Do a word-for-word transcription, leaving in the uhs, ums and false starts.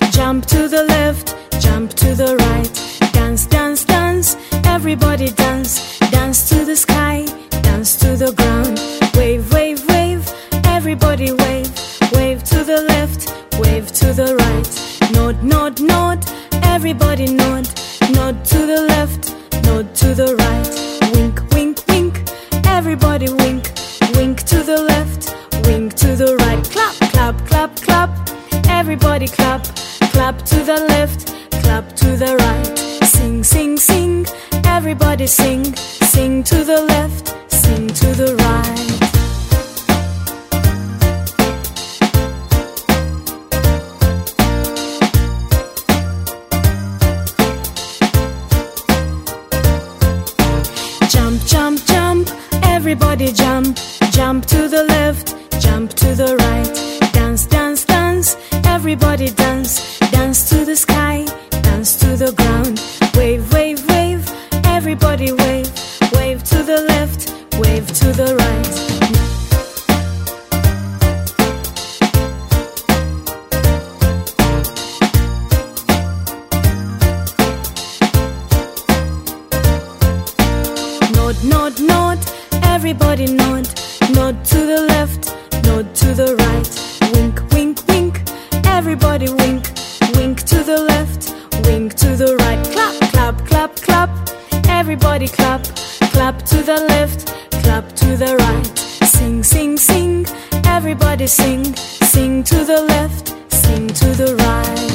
Jump to the left, jump to the right. Dance, dance, dance, everybody dance. Dance to the sky, dance to the ground. Wave, wave, wave, everybody wave. Wave to the left, wave to the right. Nod, nod, nod, everybody nod. Nod to the left, nod to the right. Wink, wink, wink, everybody wink. Wink to the left, wink to the right. Clap, clap, clap, clap, everybody clap. Clap to the left, clap to the right. Sing, sing, sing, everybody sing. Sing to the left, sing to the right. Jump, jump, jump, everybody jump. Jump to the left, jump to the right. Dance, dance, dance, everybody dance. Dance to the sky, dance to the ground. Wave, wave, wave, everybody wave. Wave to the left, wave to the right. Nod, nod, nod, everybody nod. Nod to the left, nod to the right. Wink, wink, wink, everybody wink. Wink to the left, wink to the right. Clap, clap, clap, clap, everybody clap. Clap to the left, clap to the right. Sing, sing, sing, everybody sing. Sing to the left, sing to the right.